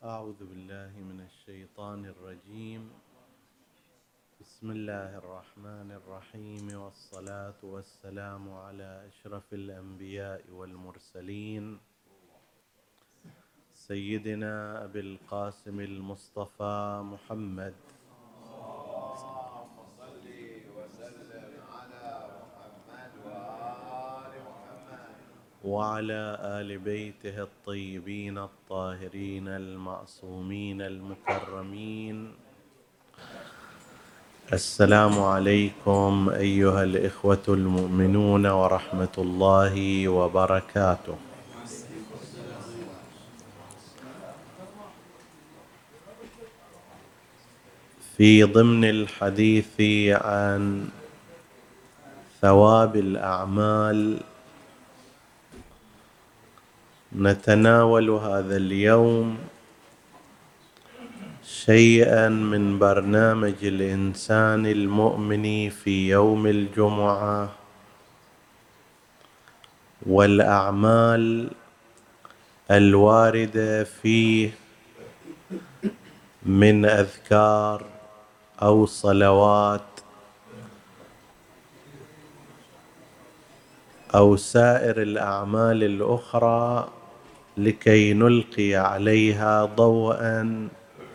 أعوذ بالله من الشيطان الرجيم. بسم الله الرحمن الرحيم، والصلاة والسلام على أشرف الأنبياء والمرسلين سيدنا أبي القاسم المصطفى محمد، اللهم صل وسلم على محمد وآل محمد وعلى آل بيته الطيبين الطاهرين المعصومين المكرمين. السلام عليكم أيها الإخوة المؤمنون ورحمة الله وبركاته. في ضمن الحديث عن ثواب الأعمال، نتناول هذا اليوم شيئا من برنامج الإنسان المؤمن في يوم الجمعة والأعمال الواردة فيه من أذكار أو صلوات أو سائر الأعمال الأخرى، لكي نلقي عليها ضوءا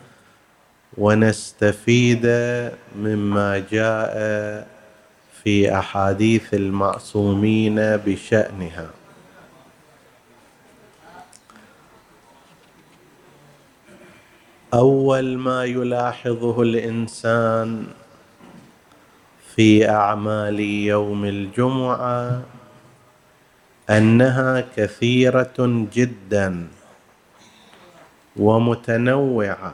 ونستفيد مما جاء في أحاديث المعصومين بشأنها. أول ما يلاحظه الإنسان في أعمال يوم الجمعة أنها كثيرة جدا ومتنوعة،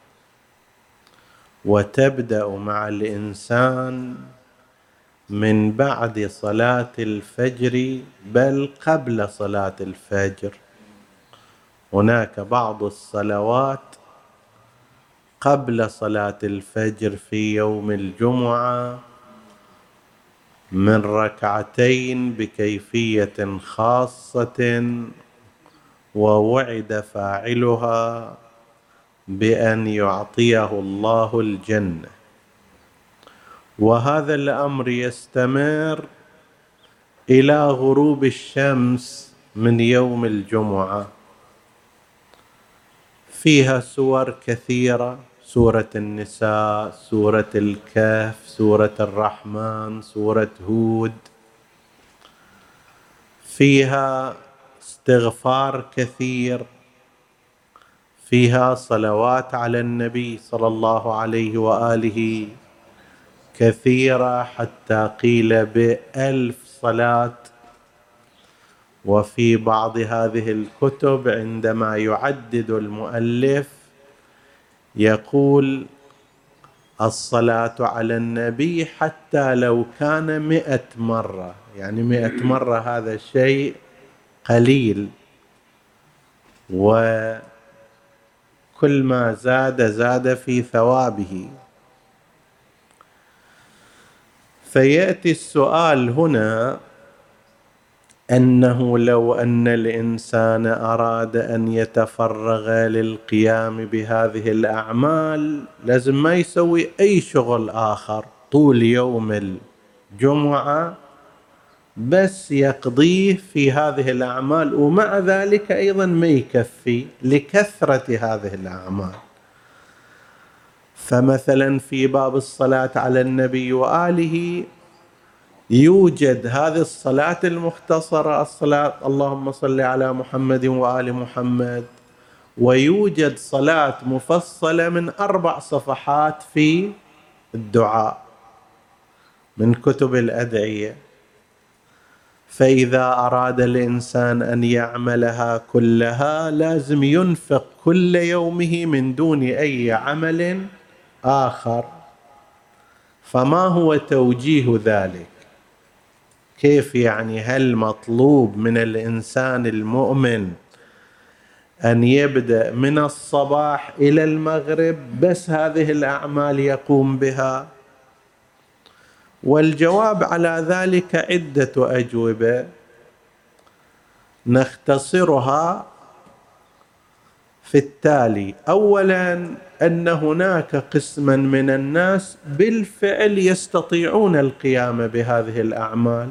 وتبدأ مع الإنسان من بعد صلاة الفجر، بل قبل صلاة الفجر. هناك بعض الصلوات قبل صلاة الفجر في يوم الجمعة من ركعتين بكيفية خاصة، ووعد فاعلها بأن يعطيه الله الجنة، وهذا الأمر يستمر إلى غروب الشمس من يوم الجمعة. فيها سور كثيرة: سورة النساء، سورة الكهف، سورة الرحمن، سورة هود. فيها استغفار كثير، فيها صلوات على النبي صلى الله عليه وآله كثيرة، حتى قيل ب1000 صلاة. وفي بعض هذه الكتب عندما يعدد المؤلف يقول الصلاة على النبي حتى لو كان 100 مرة، يعني 100 مرة هذا شيء قليل، وكل ما زاد في ثوابه. فيأتي السؤال هنا أنه لو أن الإنسان أراد أن يتفرغ للقيام بهذه الأعمال، لازم ما يسوي أي شغل آخر طول يوم الجمعة، بس يقضيه في هذه الأعمال، ومع ذلك أيضا ما يكفي لكثرة هذه الأعمال. فمثلا في باب الصلاة على النبي وآله يوجد هذه الصلاة المختصرة، الصلاة اللهم صل على محمد وآل محمد، ويوجد صلاة مفصلة من 4 صفحات في الدعاء من كتب الأدعية. فإذا أراد الإنسان أن يعملها كلها لازم ينفق كل يومه من دون أي عمل آخر. فما هو توجيه ذلك؟ كيف يعني؟ هل مطلوب من الإنسان المؤمن أن يبدأ من الصباح إلى المغرب بس هذه الأعمال يقوم بها؟ والجواب على ذلك عدة أجوبة نختصرها في التالي أولا أن هناك قسما من الناس بالفعل يستطيعون القيام بهذه الأعمال.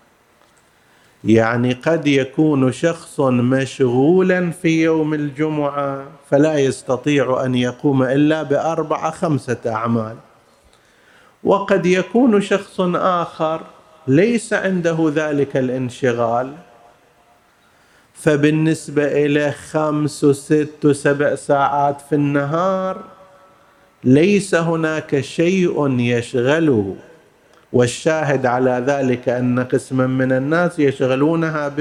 يعني قد يكون شخص مشغولا في يوم الجمعة فلا يستطيع أن يقوم إلا ب4 5 أعمال، وقد يكون شخص آخر ليس عنده ذلك الانشغال، فبالنسبة إليه 5 6 7 ساعات في النهار ليس هناك شيء يشغله. والشاهد على ذلك أن قسما من الناس يشغلونها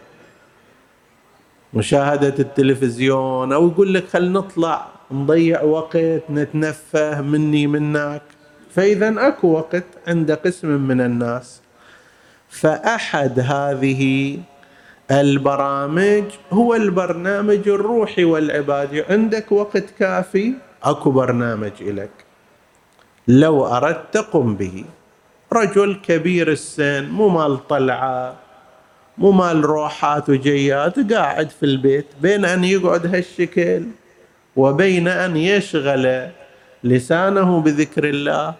بمشاهدة التلفزيون، أو يقول لك خل نطلع نضيع وقت نتنفه مني منك. فإذا أكو وقت عند قسم من الناس. فأحد هذه البرامج هو البرنامج الروحي والعبادي. عندك وقت كافي، أكو برنامج لك لو أردت قم به. رجل كبير السن، مو مال طلعة، مو مال روحات وجيات، قاعد في البيت، بين أن يقعد هالشكل وبين أن يشغل لسانه بذكر الله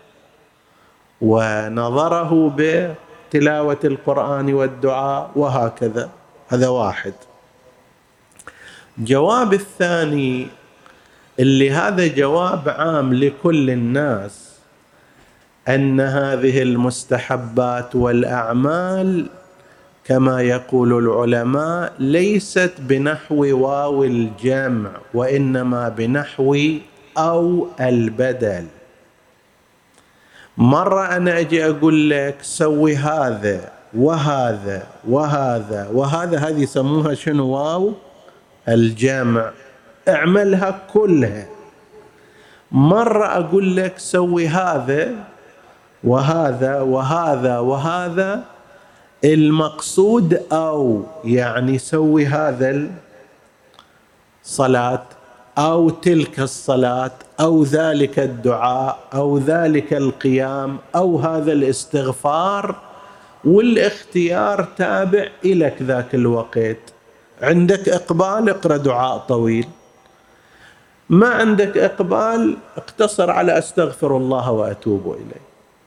ونظره بتلاوة القرآن والدعاء وهكذا. هذا واحد. جواب الثاني اللي هذا جواب عام لكل الناس، أن هذه المستحبات والأعمال كما يقول العلماء ليست بنحو واو الجمع، وإنما بنحو أو البدل. مرة أنا أجي أقول لك سوي هذا وهذا وهذا وهذا، هذه يسموها شنو؟ واو الجمع، اعملها كلها. مرة أقول لك سوي هذا وهذا وهذا وهذا، المقصود أو، يعني سوي هذا الصلاة أو تلك الصلاة أو ذلك الدعاء أو ذلك القيام أو هذا الاستغفار، والاختيار تابع إليك ذاك الوقت. عندك إقبال اقرأ دعاء طويل، ما عندك إقبال اقتصر على أستغفر الله وأتوب إليه.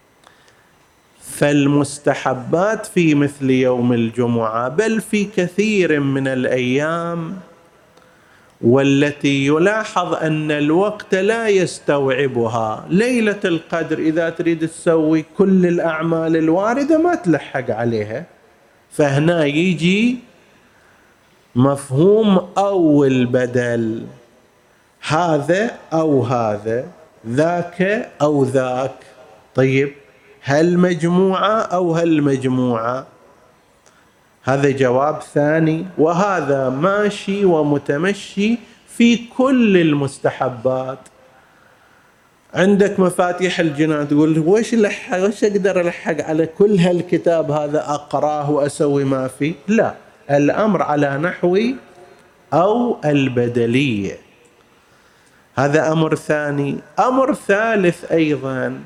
فالمستحبات في مثل يوم الجمعة بل في كثير من الأيام والتي يلاحظ أن الوقت لا يستوعبها، ليلة القدر إذا تريد تسوي كل الأعمال الواردة ما تلحق عليها. فهنا يجي مفهوم أو البدل، هذا أو هذا، ذاك أو ذاك. طيب هل مجموعة أو هل مجموعة؟ هذا جواب ثاني. وهذا ماشي ومتمشي في كل المستحبات. عندك مفاتيح الجنان، تقول وش أقدر ألحق على كل هالكتاب هذا أقراه وأسوي ما فيه؟ لا، الأمر على نحو أو البدلية. هذا أمر ثاني. أمر ثالث أيضا،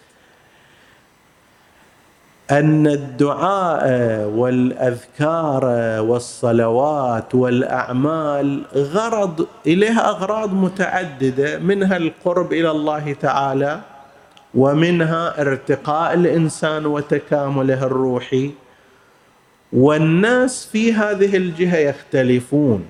أن الدعاء والأذكار والصلوات والأعمال غرض إليها أغراض متعددة، منها القرب إلى الله تعالى، ومنها ارتقاء الإنسان وتكامله الروحي. والناس في هذه الجهة يختلفون.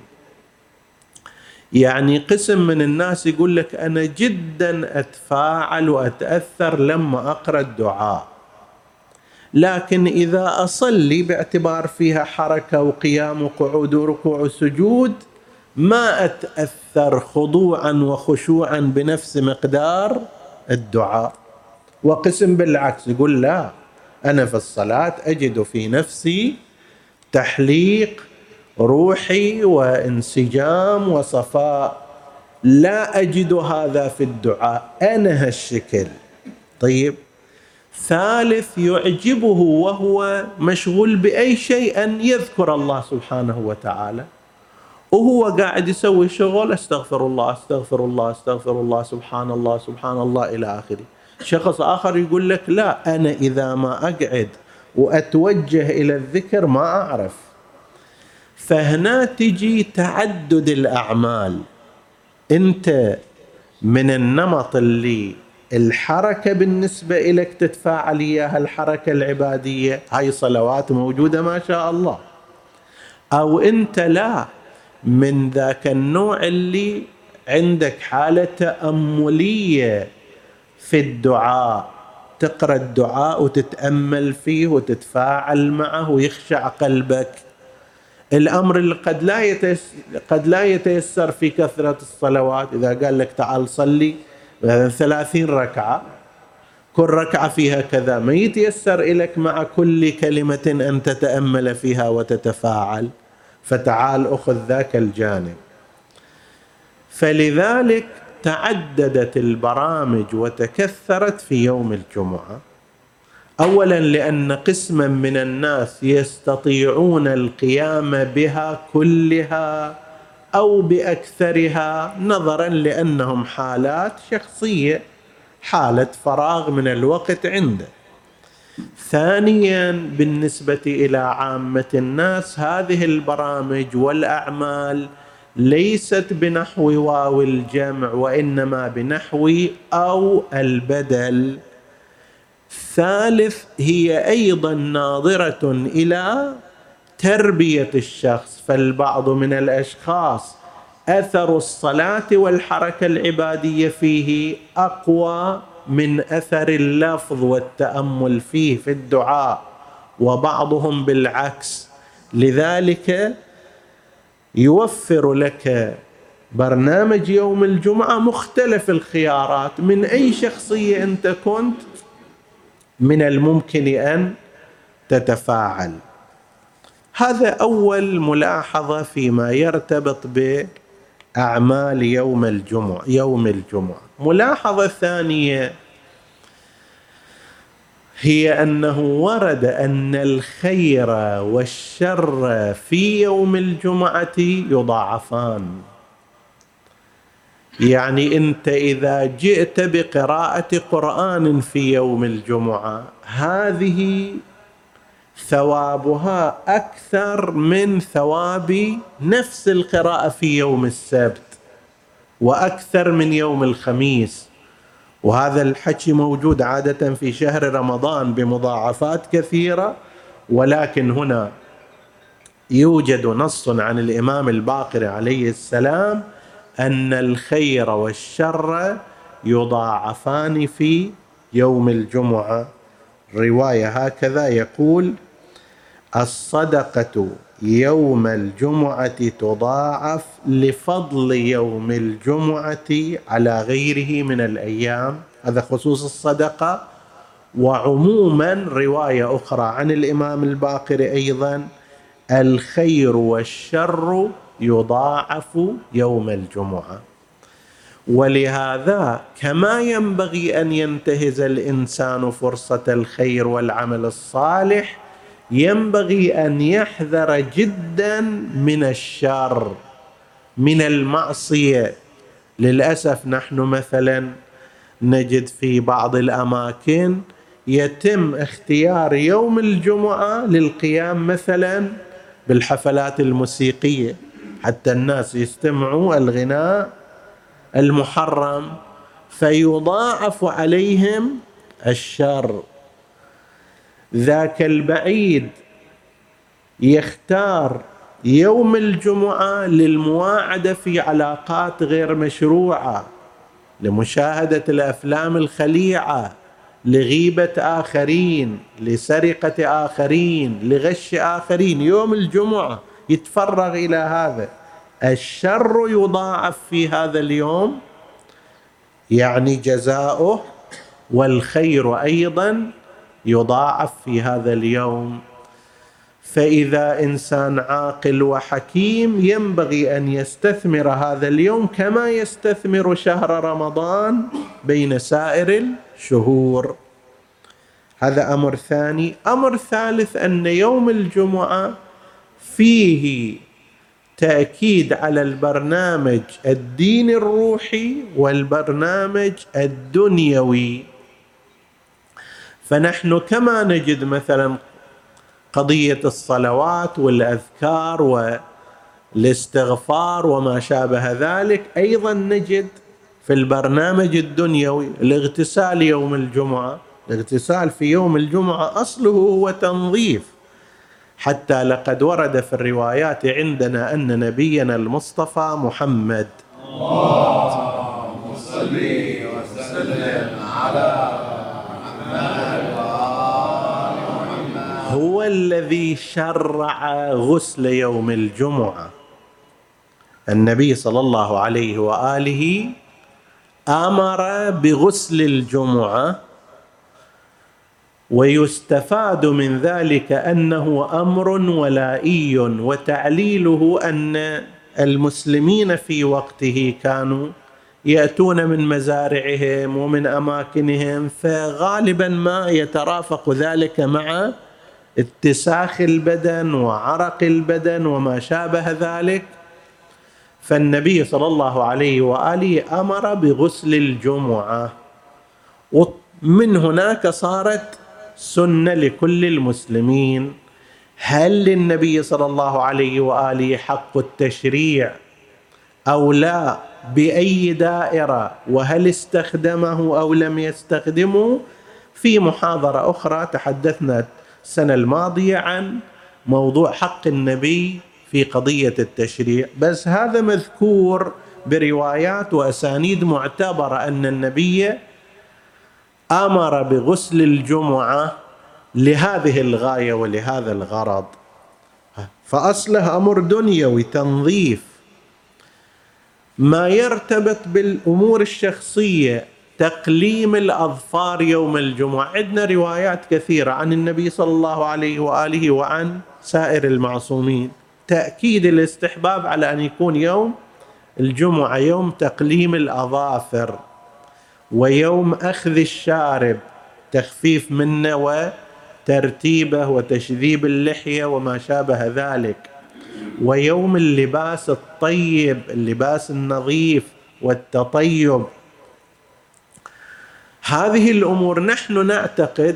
يعني قسم من الناس يقول لك أنا جدا أتفاعل وأتأثر لما أقرأ الدعاء، لكن إذا أصلي باعتبار فيها حركة وقيام وقعود وركوع وسجود ما أتأثر خضوعا وخشوعا بنفس مقدار الدعاء. وقسم بالعكس يقول لا، أنا في الصلاة أجد في نفسي تحليق روحي وانسجام وصفاء، لا أجد هذا في الدعاء، أنا هالشكل. طيب ثالث، يعجبه وهو مشغول بأي شيء أن يذكر الله سبحانه وتعالى، وهو قاعد يسوي شغل استغفر الله استغفر الله استغفر الله سبحان الله سبحان الله إلى آخره. شخص آخر يقول لك لا، أنا إذا ما أقعد وأتوجه إلى الذكر ما أعرف. فهنا تجي تعدد الأعمال. أنت من النمط اللي الحركة بالنسبة إليك تتفاعل إياها الحركة العبادية، هاي صلوات موجودة ما شاء الله، أو أنت لا من ذاك النوع اللي عندك حالة تأملية في الدعاء، تقرأ الدعاء وتتأمل فيه وتتفاعل معه ويخشع قلبك. الأمر اللي قد لا يتيسر في كثرة الصلوات. إذا قال لك تعال صلي 30 ركعة، كل ركعة فيها كذا، ما يتيسر إليك مع كل كلمة أن تتأمل فيها وتتفاعل، فتعال أخذ ذاك الجانب. فلذلك تعددت البرامج وتكثرت في يوم الجمعة، أولا لأن قسما من الناس يستطيعون القيام بها كلها أو بأكثرها، نظرا لأنهم حالات شخصية، حالة فراغ من الوقت عنده. ثانيا بالنسبة إلى عامة الناس هذه البرامج والأعمال ليست بنحو واو الجمع، وإنما بنحو أو البدل. ثالث هي أيضا ناظرة إلى تربية الشخص، فالبعض من الأشخاص أثر الصلاة والحركة العبادية فيه أقوى من أثر اللفظ والتأمل فيه في الدعاء، وبعضهم بالعكس. لذلك يوفر لك برنامج يوم الجمعة مختلف الخيارات، من أي شخصية أنت كنت من الممكن أن تتفاعل. هذا أول ملاحظة فيما يرتبط بأعمال يوم الجمعة. ملاحظة ثانية هي أنه ورد أن الخير والشر في يوم الجمعة يضاعفان. يعني أنت إذا جئت بقراءة قرآن في يوم الجمعة، هذه ثوابها أكثر من ثواب نفس القراءة في يوم السبت، وأكثر من يوم الخميس. وهذا الحكي موجود عادة في شهر رمضان بمضاعفات كثيرة، ولكن هنا يوجد نص عن الإمام الباقر عليه السلام أن الخير والشر يضاعفان في يوم الجمعة. رواية هكذا يقول: الصدقة يوم الجمعة تضاعف لفضل يوم الجمعة على غيره من الأيام. هذا خصوص الصدقة. وعموما رواية أخرى عن الإمام الباقر أيضا: الخير والشر يضاعف يوم الجمعة. ولهذا كما ينبغي أن ينتهز الإنسان فرصة الخير والعمل الصالح، ينبغي أن يحذر جدا من الشر، من المعصية. للأسف نحن مثلا نجد في بعض الأماكن يتم اختيار يوم الجمعة للقيام مثلا بالحفلات الموسيقية، حتى الناس يستمعوا الغناء المحرم، فيضاعف عليهم الشر. ذاك البعيد يختار يوم الجمعة للمواعدة في علاقات غير مشروعة، لمشاهدة الأفلام الخليعة، لغيبة آخرين، لسرقة آخرين، لغش آخرين. يوم الجمعة يتفرغ إلى هذا. الشر يضاعف في هذا اليوم، يعني جزاؤه، والخير أيضا يضاعف في هذا اليوم. فإذا إنسان عاقل وحكيم ينبغي أن يستثمر هذا اليوم كما يستثمر شهر رمضان بين سائر الشهور. هذا أمر ثاني. أمر ثالث أن يوم الجمعة فيه تأكيد على البرنامج الديني الروحي والبرنامج الدنيوي. فنحن كما نجد مثلا قضية الصلوات والأذكار الاستغفار وما شابه ذلك. أيضا نجد في البرنامج الدنيوي الاغتسال يوم الجمعة. الاغتسال في يوم الجمعة أصله هو تنظيف، حتى لقد ورد في الروايات عندنا أن نبينا المصطفى محمد اللهم صل وسلم على محمد وآل محمد هو الذي شرع غسل يوم الجمعة. النبي صلى الله عليه وآله أمر بغسل الجمعة، ويستفاد من ذلك أنه أمر ولائي، وتعليله أن المسلمين في وقته كانوا يأتون من مزارعهم ومن أماكنهم، فغالبا ما يترافق ذلك مع اتساخ البدن وعرق البدن وما شابه ذلك. فالنبي صلى الله عليه وآله أمر بغسل الجمعة، ومن هناك صارت سنة لكل المسلمين. هل للنبي صلى الله عليه وآله حق التشريع أو لا؟ بأي دائرة؟ وهل استخدمه أو لم يستخدمه؟ في محاضرة أخرى تحدثنا السنة الماضية عن موضوع حق النبي في قضية التشريع، بس هذا مذكور بروايات وأسانيد معتبرة أن النبي أمر بغسل الجمعة لهذه الغاية ولهذا الغرض، فأصله أمر دنيوي تنظيف. ما يرتبط بالأمور الشخصية، تقليم الأظفار يوم الجمعة، عندنا روايات كثيرة عن النبي صلى الله عليه وآله وعن سائر المعصومين تأكيد الاستحباب على أن يكون يوم الجمعة يوم تقليم الأظافر، ويوم أخذ الشارب تخفيف منه وترتيبه وتشذيب اللحية وما شابه ذلك، ويوم اللباس الطيب، اللباس النظيف والتطيب. هذه الأمور نحن نعتقد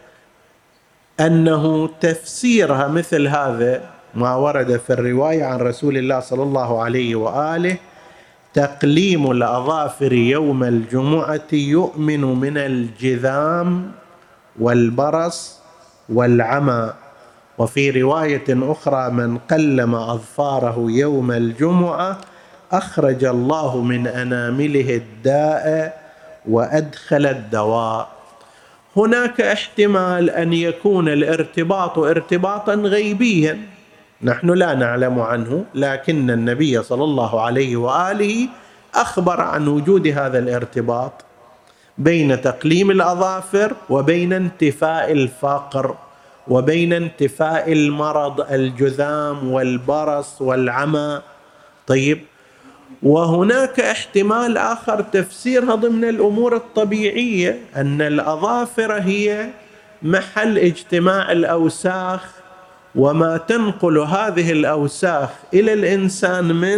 أنه تفسيرها مثل هذا ما ورد في الرواية عن رسول الله صلى الله عليه وآله: تقليم الأظافر يوم الجمعة يؤمن من الجذام والبرص والعمى. وفي رواية أخرى: من قلم أظفاره يوم الجمعة أخرج الله من أنامله الداء وأدخل الدواء. هناك احتمال أن يكون الارتباط ارتباطا غيبيا نحن لا نعلم عنه، لكن النبي صلى الله عليه وآله أخبر عن وجود هذا الارتباط بين تقليم الأظافر وبين انتفاء الفقر وبين انتفاء المرض الجذام والبرص والعمى. طيب، وهناك احتمال آخر تفسيرها ضمن الأمور الطبيعية، أن الأظافر هي محل اجتماع الأوساخ، وما تنقل هذه الأوساخ إلى الإنسان من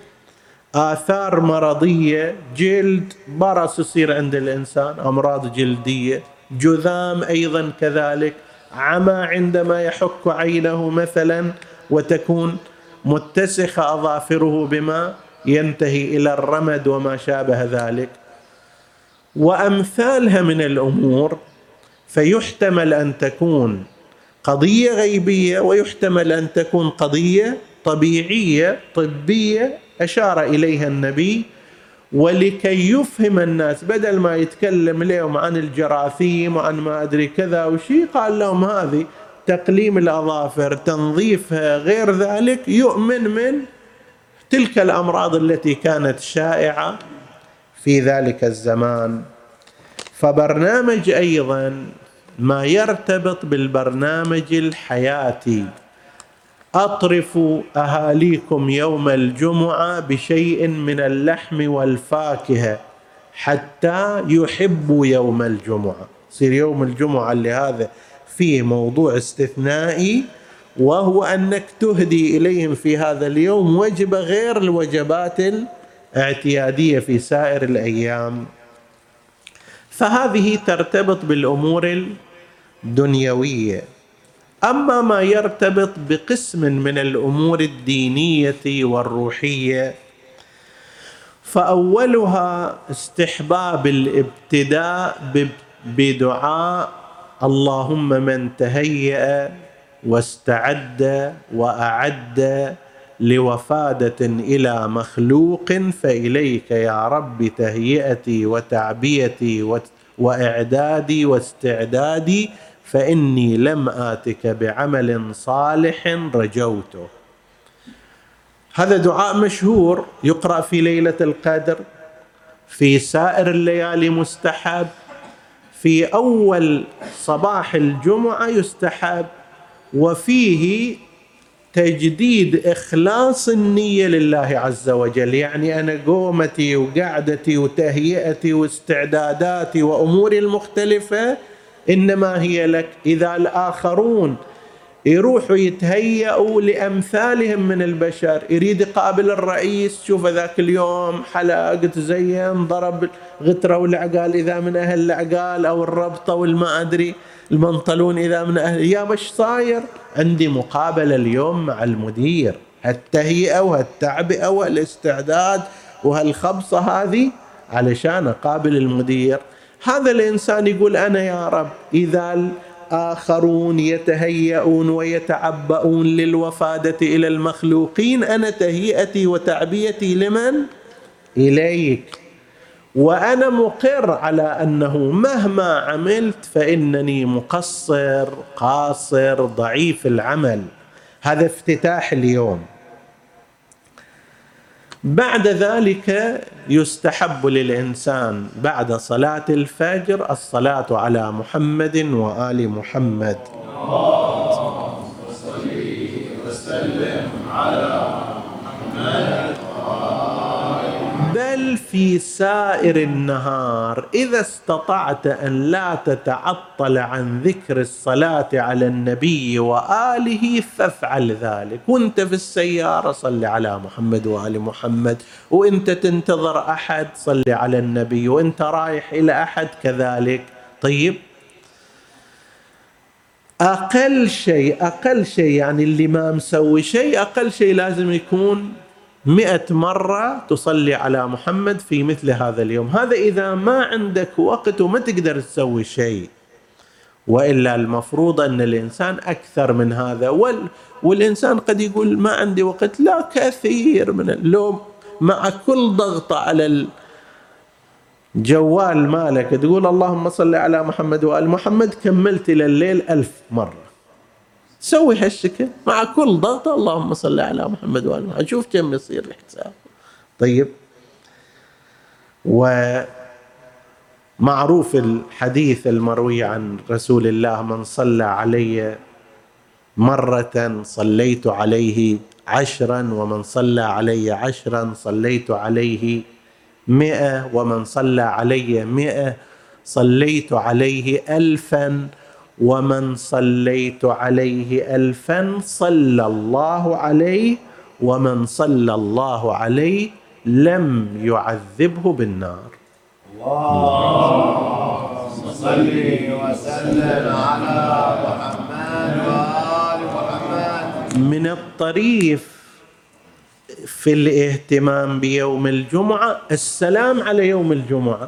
آثار مرضية، جلد، برص يصير عند الإنسان، أمراض جلدية، جذام أيضا كذلك، عمى عندما يحك عينه مثلا وتكون متسخة أظافره بما ينتهي إلى الرمد وما شابه ذلك، وأمثالها من الأمور. فيحتمل أن تكون قضية غيبية، ويحتمل أن تكون قضية طبيعية طبية أشار إليها النبي، ولكي يفهم الناس بدل ما يتكلم لهم عن الجراثيم وعن ما أدري كذا وشي، قال لهم هذه تقليم الأظافر، تنظيفها، غير ذلك، يؤمن من تلك الأمراض التي كانت شائعة في ذلك الزمان. فبرنامج أيضا ما يرتبط بالبرنامج الحياتي: أطرفوا أهاليكم يوم الجمعة بشيء من اللحم والفاكهة حتى يحبوا يوم الجمعة. يصير يوم الجمعة اللي هذا فيه موضوع استثنائي، وهو أنك تهدي إليهم في هذا اليوم وجبة غير الوجبات الاعتيادية في سائر الأيام. فهذه ترتبط بالأمور الدنيوية. أما ما يرتبط بقسم من الأمور الدينية والروحية فأولها استحباب الابتداء بدعاء اللهم من تهيأ واستعد وأعد لوفادة إلى مخلوق فإليك يا رب تهيئتي وتعبيتي وإعدادي واستعدادي فإني لم آتك بعمل صالح رجوته. هذا دعاء مشهور يقرأ في ليلة القدر، في سائر الليالي مستحب، في أول صباح الجمعة يستحب، وفيه تجديد إخلاص النية لله عز وجل. يعني أنا قومتي وقعدتي وتهيئتي واستعداداتي وأموري المختلفة إنما هي لك. إذا الآخرون يروحوا يتهيئوا لأمثالهم من البشر، يريد يقابل الرئيس، شوف ذاك اليوم حلق تزين ضرب غترة والعقال إذا من أهل العقال، أو الربطة والما أدري المنطلون إذا من أهل، يا بش صاير عندي مقابلة اليوم مع المدير، هالتهيئة وهالتعبئة والاستعداد وهالخبصة هذه علشان أقابل المدير. هذا الإنسان يقول أنا يا رب إذا آخرون يتهيئون ويتعبؤون للوفادة إلى المخلوقين أنا تهيئتي وتعبيتي لمن؟ إليك، وأنا مقر على أنه مهما عملت فإنني مقصر قاصر ضعيف العمل. هذا افتتاح اليوم. بعد ذلك يستحب للإنسان بعد صلاة الفجر الصلاة على محمد وآل محمد. اللهم صل وسلم على محمد. بل في سائر النهار إذا استطعت أن لا تتعطل عن ذكر الصلاة على النبي وآله فافعل ذلك. وانت في السيارة صل على محمد وآل محمد، وانت تنتظر أحد صل على النبي، وانت رايح إلى أحد كذلك. طيب أقل شيء يعني اللي ما مسوي شيء أقل شيء لازم يكون 100 مرة تصلي على محمد في مثل هذا اليوم. هذا إذا ما عندك وقت وما تقدر تسوي شيء، وإلا المفروض أن الإنسان أكثر من هذا. والإنسان قد يقول ما عندي وقت، لا، كثير من اللوم مع كل ضغط على الجوال مالك تقول اللهم صل على محمد وآل محمد، كملت إلى الليل 1000 مرة. سوي هالشكل مع كل ضغطة اللهم صل على محمد وآل محمد، شوف كم يصير الحساب. طيب، ومعروف الحديث المروي عن رسول الله من صلى علي مرة صليت عليه 10، ومن صلى علي 10 صليت عليه 100، ومن صلى علي 100 صليت عليه 1000، ومن صليت عليه 1000 صلى الله عليه، ومن صلى الله عليه لم يعذبه بالنار. اللهم صل وسلم على محمد وآل محمد. من الطريف في الاهتمام بيوم الجمعة السلام على يوم الجمعة.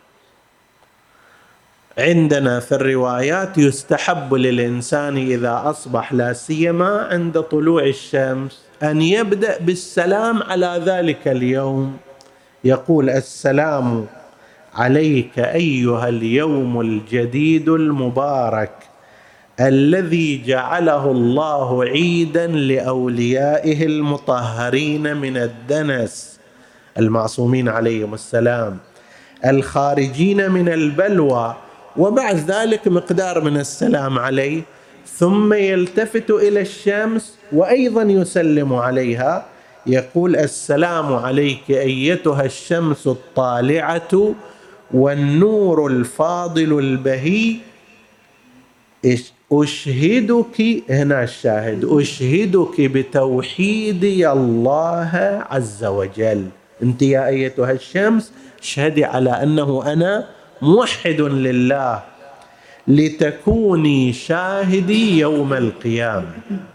عندنا في الروايات يستحب للإنسان إذا أصبح لا سيما عند طلوع الشمس أن يبدأ بالسلام على ذلك اليوم. يقول السلام عليك أيها اليوم الجديد المبارك الذي جعله الله عيدا لأوليائه المطهرين من الدنس المعصومين عليهم السلام الخارجين من البلوى. وبعد ذلك مقدار من السلام عليه، ثم يلتفت إلى الشمس وأيضا يسلم عليها، يقول السلام عليك أيتها الشمس الطالعة والنور الفاضل البهي، أشهدك، هنا الشاهد، أشهدك بتوحيدي الله عز وجل. أنت يا أيتها الشمس اشهدي على أنه أنا موحد لله، لتكوني شاهدي يوم القيامة.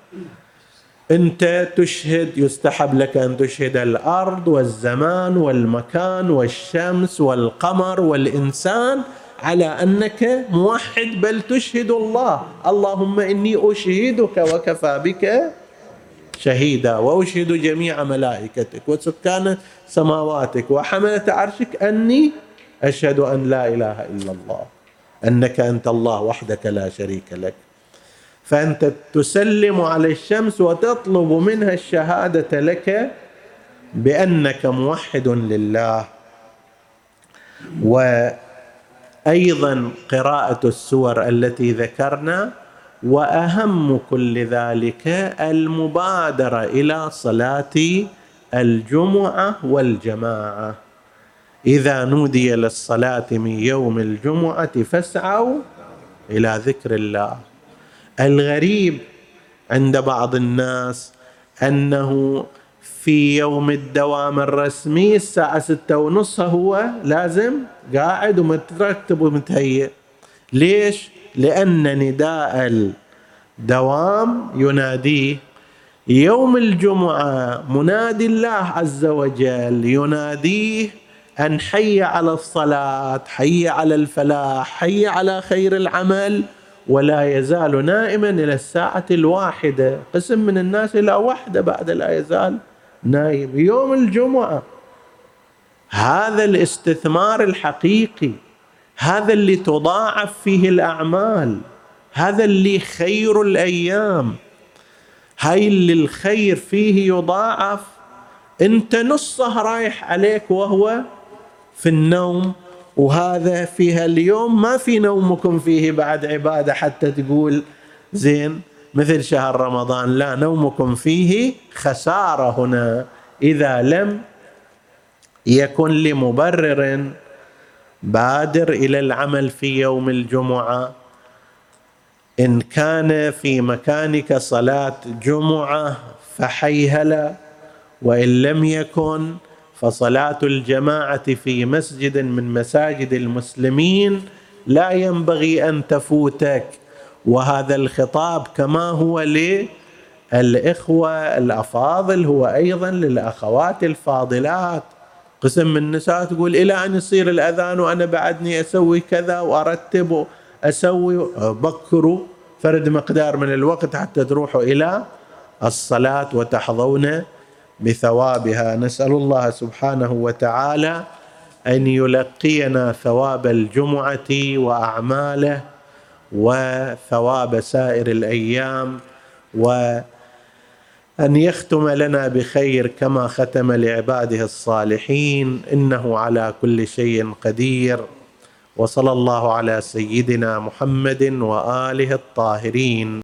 أنت تشهد، يستحب لك أن تشهد الأرض والزمان والمكان والشمس والقمر والإنسان على أنك موحد، بل تشهد الله. اللهم إني أشهدك وكفى بك شهيدا، وأشهد جميع ملائكتك وسكان سماواتك وحملة عرشك أني أشهد أن لا إله إلا الله، أنك أنت الله وحدك لا شريك لك. فأنت تسلم على الشمس وتطلب منها الشهادة لك بأنك موحد لله. وأيضا قراءة السور التي ذكرنا، وأهم كل ذلك المبادرة إلى صلاة الجمعة والجماعة. إذا نودي للصلاة من يوم الجمعة فاسعوا إلى ذكر الله. الغريب عند بعض الناس أنه في يوم الدوام الرسمي الساعة 6:30 هو لازم قاعد ومترتب ومتهيئ. ليش؟ لأن نداء الدوام يناديه. يوم الجمعة منادي الله عز وجل يناديه أن حي على الصلاة، حي على الفلاح، حي على خير العمل، ولا يزال نائما إلى الساعة 1. قسم من الناس إلى 1 بعد لا يزال نائم. يوم الجمعة هذا الاستثمار الحقيقي، هذا اللي تضاعف فيه الأعمال، هذا اللي خير الأيام، هاي اللي الخير فيه يضاعف. انت نصه رايح عليك وهو في النوم، وهذا فيها اليوم ما في نومكم فيه بعد عبادة حتى تقول زين مثل شهر رمضان، لا، نومكم فيه خسارة هنا إذا لم يكن لمبرر. بادر إلى العمل في يوم الجمعة. إن كان في مكانك صلاة جمعة فحيهلا، وإن لم يكن فصلاة الجماعة في مسجد من مساجد المسلمين لا ينبغي أن تفوتك. وهذا الخطاب كما هو للإخوة الأفاضل هو أيضا للأخوات الفاضلات. قسم من النساء تقول إلى أن يصير الأذان وأنا بعدني أسوي كذا وأرتب وأسوي، بكروا فرد مقدار من الوقت حتى تروحوا إلى الصلاة وتحظون بثوابها. نسأل الله سبحانه وتعالى أن يلقينا ثواب الجمعة وأعماله وثواب سائر الأيام، وأن يختم لنا بخير كما ختم لعباده الصالحين، إنه على كل شيء قدير. وصلى الله على سيدنا محمد وآله الطاهرين.